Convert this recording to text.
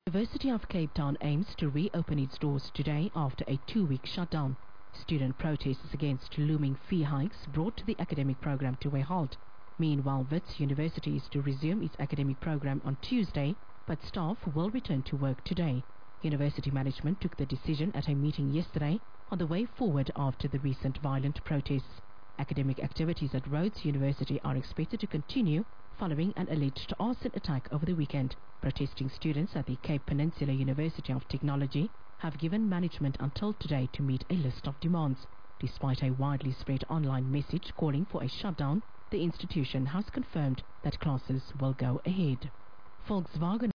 University of Cape Town aims to reopen its doors today after a 2-week shutdown. Student protests against looming fee hikes brought the academic program to a halt. Meanwhile, Wits University is to resume its academic program on Tuesday, but staff will return to work today. University management took the decision at a meeting yesterday on the way forward after the recent violent protests. Academic activities at Rhodes University are expected to continue following an alleged arson attack over the weekend. Protesting students at the Cape Peninsula University of Technology have given management until today to meet a list of demands. Despite a widely spread online message calling for a shutdown, the institution has confirmed that classes will go ahead. Volkswagen